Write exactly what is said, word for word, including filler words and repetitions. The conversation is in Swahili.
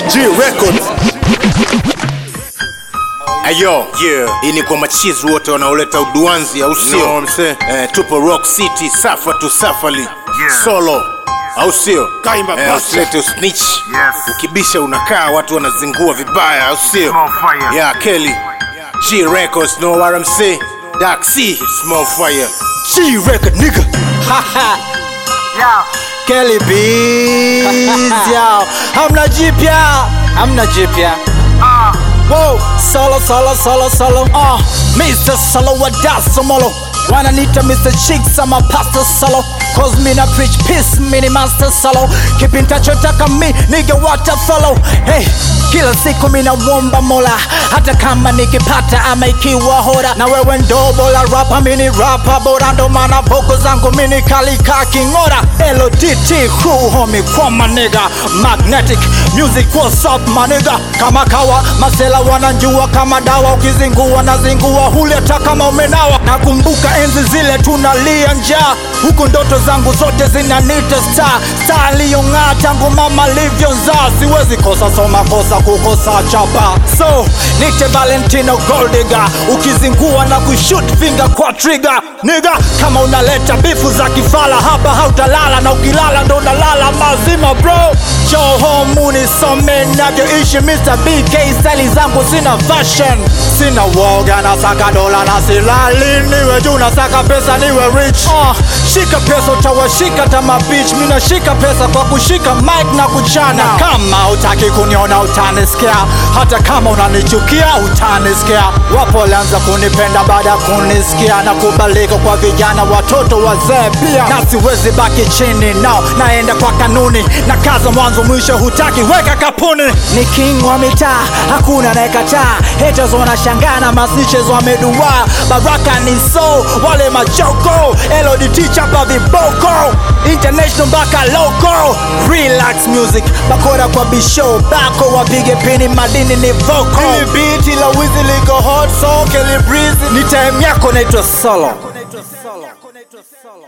G Records. Ayo, yeah. Hii ni kwa machizi wote wanaoleta uduanzi au sio? You know what I'm saying? Eh, tupo Rock City, safa tu safali. Yeah. Solo. Au sio? Kaimba eh, usilete usnitch. Yes. Ukibisha unakaa watu wanazingua vibaya au sio? Yeah, Kelly. G Records, know what I'm saying? Dark C, Small Fire. G Record, nigga. Haha. Yo. Kelly Bees, yo. Hamna jipya, hamna jipya. Ah. Whoa, solo, solo, solo, solo. Ah, uh, Mister Solo, what does Somolo? Wanna need to Mister Chicks, I'm a pastor solo. Cause me na preach peace, mini master solo. Keep in touch, utaka me, nigga what to follow. Hey, kila siku mina mwomba mola. Hata kama nikipata ama ikiwa hora. Na wewe ndobo la rapa, mini rapa bora. Ndo mana voko zangu mini kalika kingora. L O D T crew homie kwa my nigga. Magnetic music, what's up my nigga? Kama kawa, masela wananjua kama dawa. Ukizingua na zingua huleta kama umenawa. Nakumbuka enzi zile tunalia njaa. Huku ndoto zangu zote zinanita star. Star liyong'aa tangu mama livyonzaa. Siwezi kosa soma kosa kukosa chapa. So, nite Valentino Goldiga. Ukizingua na kushoot finger kwa trigger. Nigga, kama unaleta bifu za kifala hapa hautalala. Na ukilala ndo unalala mazima bro. Show home unisome navyoishi Mister B K. Style zangu sina fashion. Sina woga na saka dola na silali. Niwe juu na saka pesa niwe rich. uh, Shika pesa utawashika tama bitch. Mina shika pesa kwa kushika mic na kuchana. Kama utaki kuniona utanisikia. Hata kama unanichukia utanisikia. Wapo lanza kunipenda baada kunisikia. Na kubalika kwa vijana watoto wazee pia. Na siwezi baki chini nao. Naenda kwa kanuni. Na kaza mwanzo mwisho hutaki weka kapuni. Ni king wa mitaa, hakuna naekataa. Haters wanashangana masiches wamedua. Baraka ni so, wale majoko. L O D T chapa viboko. International mpaka local. Relax music, bakora kwa bisho. Bako wapige pini madini ni vocal. Ili beat ila wizi liko hot so Kelly Breezy. Ni time yako naitwa solo.